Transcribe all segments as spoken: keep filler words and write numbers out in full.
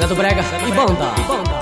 Zé do Brega e banda.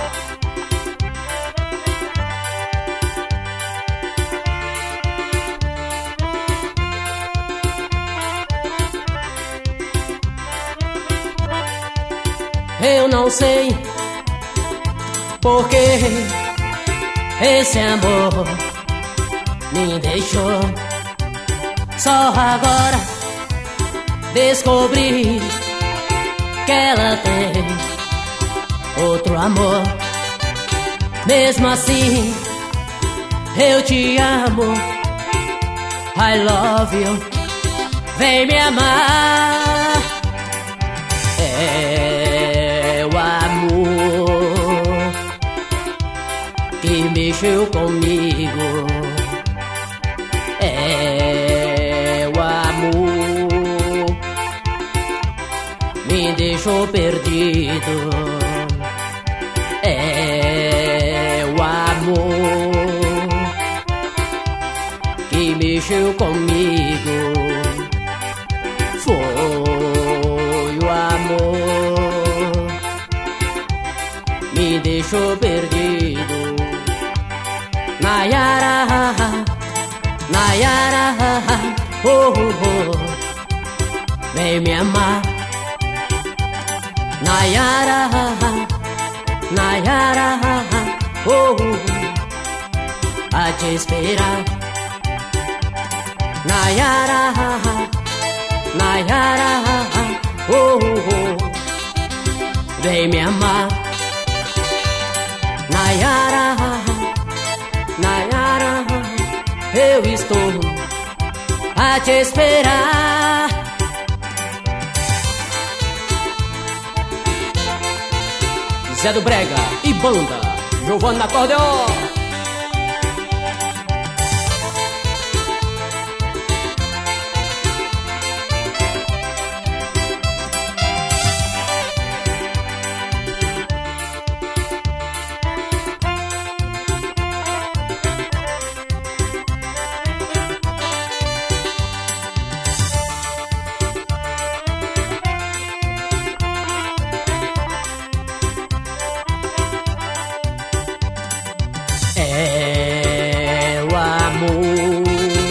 Eu não sei porque esse amor me deixou. Só agora descobri que ela tem outro amor. Mesmo assim, eu te amo. I love you. Vem me amar. É o amor que mexeu comigo. É o amor me deixou perdido. É o amor que mexeu comigo. Foi o amor me deixou perdido. Nayara, Nayara, oh, oh, oh, vem me amar. Nayara, Nayara, oh, oh, a te esperar. Nayara, Nayara, oh, oh, vem me amar. Nayara, Nayara, eu estou a te esperar. Zé do Brega e banda, Giovanna Acordeon. É o amor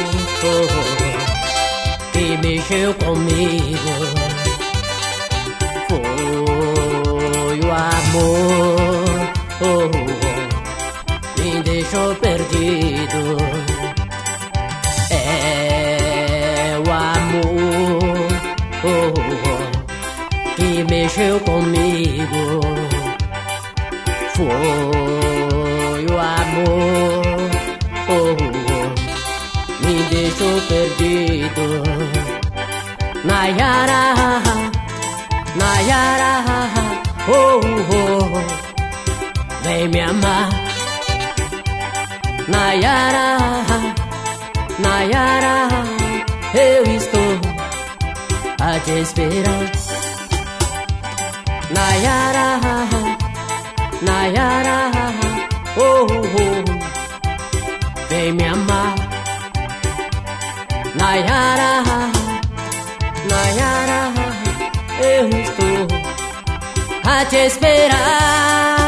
que mexeu comigo. Foi o amor me deixou perdido. É o amor que mexeu comigo. Foi o amor oh, oh, me deixou perdido. Nayara, Nayara, oh, oh, vem me amar. Nayara, Nayara, eu estou a te esperar. Nayara, Nayara, oh, oh, vem me amar. Nayara, Nayara, eu estou a te esperar.